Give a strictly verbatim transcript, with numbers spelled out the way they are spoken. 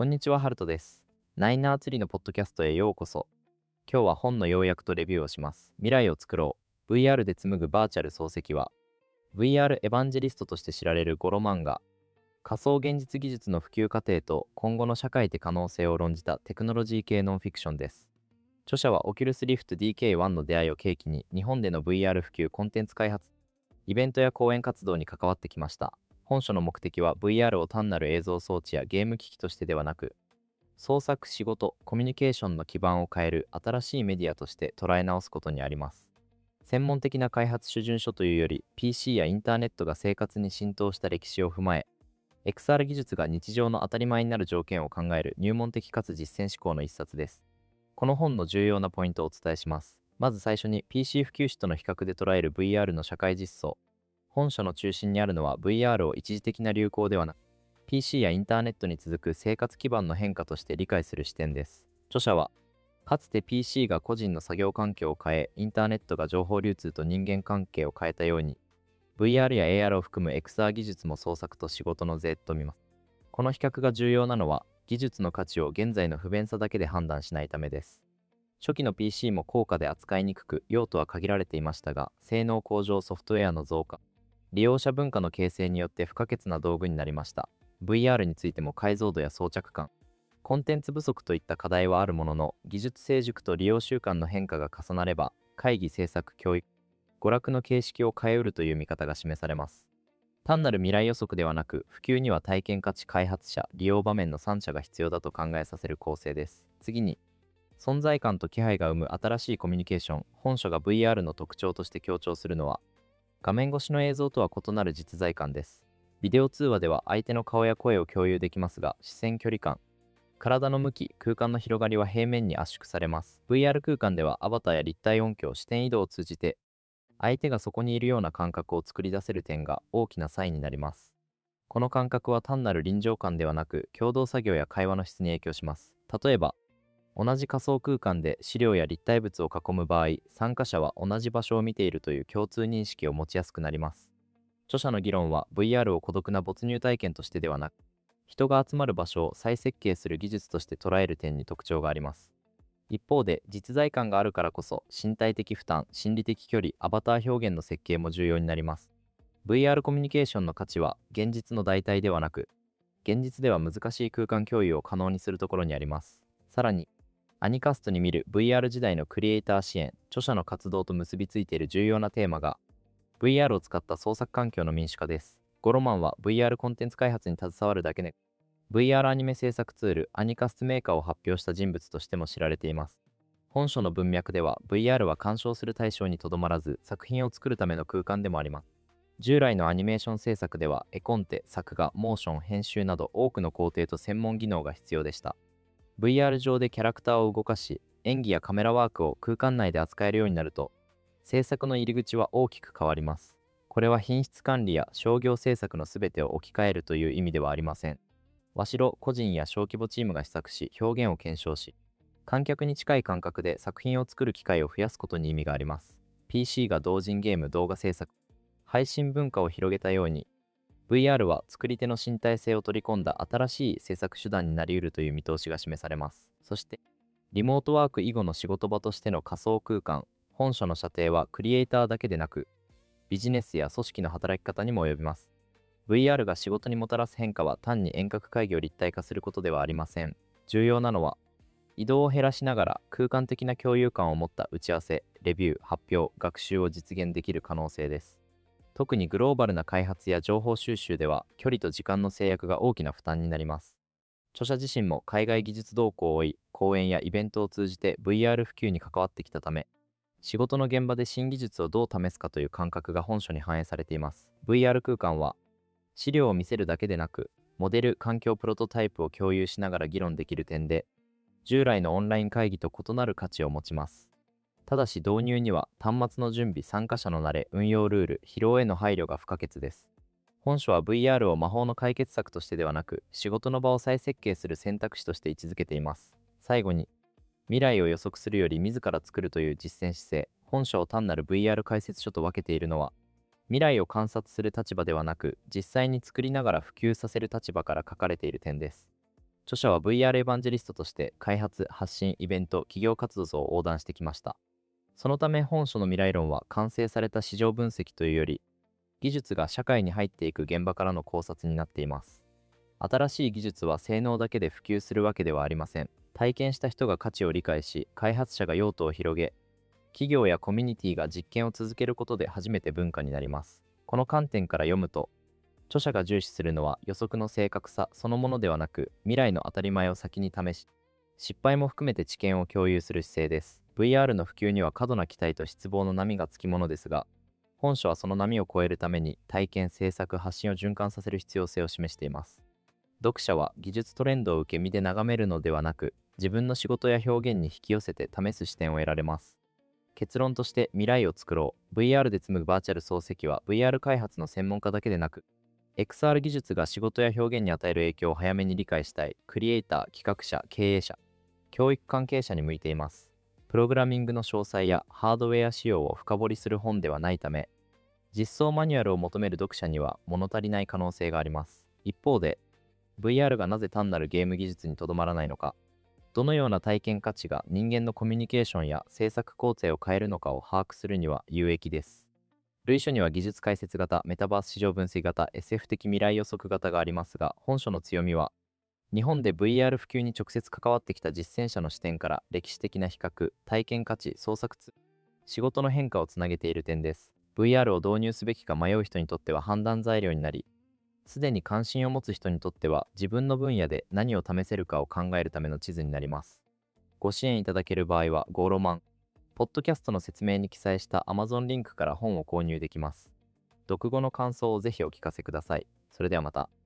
こんにちは、ハルトです。ナイナー釣りのポッドキャストへようこそ。今日は本の要約とレビューをします。未来を作ろう。ブイアール で紡ぐバーチャル漱石は、ブイアール エヴァンジェリストとして知られるゴロ漫画、仮想現実技術の普及過程と今後の社会的可能性を論じたテクノロジー系ノンフィクションです。著者はオキュルスリフト ディーケーワン の出会いを契機に日本での ブイアール 普及コンテンツ開発、イベントや講演活動に関わってきました。本書の目的は ブイアール を単なる映像装置やゲーム機器としてではなく、創作、仕事、コミュニケーションの基盤を変える新しいメディアとして捉え直すことにあります。専門的な開発手順書というより、ピーシー やインターネットが生活に浸透した歴史を踏まえ、エックスアール 技術が日常の当たり前になる条件を考える入門的かつ実践思考の一冊です。この本の重要なポイントをお伝えします。まず最初に ピーシー 普及史との比較で捉える ブイアール の社会実装。本書の中心にあるのは ブイアール を一時的な流行ではなく、ピーシー やインターネットに続く生活基盤の変化として理解する視点です。著者は、かつて ピーシー が個人の作業環境を変え、インターネットが情報流通と人間関係を変えたように、ブイアール や エーアール を含む エックスアール 技術も創作と仕事の税と見ます。この比較が重要なのは、技術の価値を現在の不便さだけで判断しないためです。初期の ピーシー も高価で扱いにくく、用途は限られていましたが、性能向上、ソフトウェアの増加、利用者文化の形成によって不可欠な道具になりました。ブイアール についても解像度や装着感、コンテンツ不足といった課題はあるものの、技術成熟と利用習慣の変化が重なれば、会議、制作、教育、娯楽の形式を変えうるという見方が示されます。単なる未来予測ではなく、普及には体験価値、開発者、利用場面のさん者が必要だと考えさせる構成です。次に、存在感と気配が生む新しいコミュニケーション。本書が ブイアール の特徴として強調するのは、画面越しの映像とは異なる実在感です。ビデオ通話では相手の顔や声を共有できますが、視線距離感、体の向き、空間の広がりは平面に圧縮されます。ブイアール 空間ではアバターや立体音響、視点移動を通じて、相手がそこにいるような感覚を作り出せる点が大きな差異になります。この感覚は単なる臨場感ではなく、共同作業や会話の質に影響します。例えば、同じ仮想空間で資料や立体物を囲む場合、参加者は同じ場所を見ているという共通認識を持ちやすくなります。著者の議論は ブイアール を孤独な没入体験としてではなく、人が集まる場所を再設計する技術として捉える点に特徴があります。一方で、実在感があるからこそ、身体的負担、心理的距離、アバター表現の設計も重要になります。ブイアール コミュニケーションの価値は、現実の代替ではなく、現実では難しい空間共有を可能にするところにあります。さらに、アニカストに見る ブイアール 時代のクリエイター支援、著者の活動と結びついている重要なテーマが、ブイアール を使った創作環境の民主化です。ゴロマンは ブイアール コンテンツ開発に携わるだけで、ブイアール アニメ制作ツール、アニカストメーカーを発表した人物としても知られています。本書の文脈では、ブイアール は鑑賞する対象にとどまらず、作品を作るための空間でもあります。従来のアニメーション制作では、絵コンテ、作画、モーション、編集など多くの工程と専門技能が必要でした。ブイアール 上でキャラクターを動かし、演技やカメラワークを空間内で扱えるようになると、制作の入り口は大きく変わります。これは品質管理や商業制作のすべてを置き換えるという意味ではありません。和白、個人や小規模チームが試作し、表現を検証し、観客に近い感覚で作品を作る機会を増やすことに意味があります。ピーシー が同人ゲーム、動画制作、配信文化を広げたように、ブイアール は作り手の身体性を取り込んだ新しい制作手段になり得るという見通しが示されます。そして、リモートワーク以後の仕事場としての仮想空間。本書の射程はクリエイターだけでなく、ビジネスや組織の働き方にも及びます。ブイアール が仕事にもたらす変化は単に遠隔会議を立体化することではありません。重要なのは、移動を減らしながら空間的な共有感を持った打ち合わせ、レビュー、発表、学習を実現できる可能性です。特にグローバルな開発や情報収集では、距離と時間の制約が大きな負担になります。著者自身も海外技術動向を追い、講演やイベントを通じて ブイアール 普及に関わってきたため、仕事の現場で新技術をどう試すかという感覚が本書に反映されています。ブイアール 空間は、資料を見せるだけでなく、モデル、環境プロトタイプを共有しながら議論できる点で、従来のオンライン会議と異なる価値を持ちます。ただし導入には端末の準備、参加者の慣れ、運用ルール、疲労への配慮が不可欠です。本書は ブイアール を魔法の解決策としてではなく、仕事の場を再設計する選択肢として位置づけています。最後に、未来を予測するより自ら作るという実践姿勢。本書を単なる ブイアール 解説書と分けているのは、未来を観察する立場ではなく、実際に作りながら普及させる立場から書かれている点です。 著者は ブイアール エヴァンジェリストとして開発、発信、イベント、企業活動を横断してきました。そのため本書の未来論は完成された市場分析というより、技術が社会に入っていく現場からの考察になっています。新しい技術は性能だけで普及するわけではありません。体験した人が価値を理解し、開発者が用途を広げ、企業やコミュニティが実験を続けることで初めて文化になります。この観点から読むと、著者が重視するのは予測の正確さそのものではなく、未来の当たり前を先に試し、失敗も含めて知見を共有する姿勢です。ブイアール の普及には過度な期待と失望の波がつきものですが、本書はその波を越えるために体験、制作、発信を循環させる必要性を示しています。読者は技術トレンドを受け身で眺めるのではなく、自分の仕事や表現に引き寄せて試す視点を得られます。結論として未来を作ろう。ブイアール で紡ぐバーチャル漱石は ブイアール 開発の専門家だけでなく、エックスアール 技術が仕事や表現に与える影響を早めに理解したいクリエイター、企画者、経営者、教育関係者に向いています。プログラミングの詳細やハードウェア仕様を深掘りする本ではないため、実装マニュアルを求める読者には物足りない可能性があります。一方で、ブイアール がなぜ単なるゲーム技術にとどまらないのか、どのような体験価値が人間のコミュニケーションや制作工程を変えるのかを把握するには有益です。類書には技術解説型、メタバース市場分析型、エスエフ 的未来予測型がありますが、本書の強みは、日本で ブイアール 普及に直接関わってきた実践者の視点から歴史的な比較、体験価値、創作つ、仕事の変化をつなげている点です。ブイアール を導入すべきか迷う人にとっては判断材料になり、すでに関心を持つ人にとっては自分の分野で何を試せるかを考えるための地図になります。ご支援いただける場合は、ゴーロマン、ポッドキャストの説明に記載した Amazon リンクから本を購入できます。読後の感想をぜひお聞かせください。それではまた。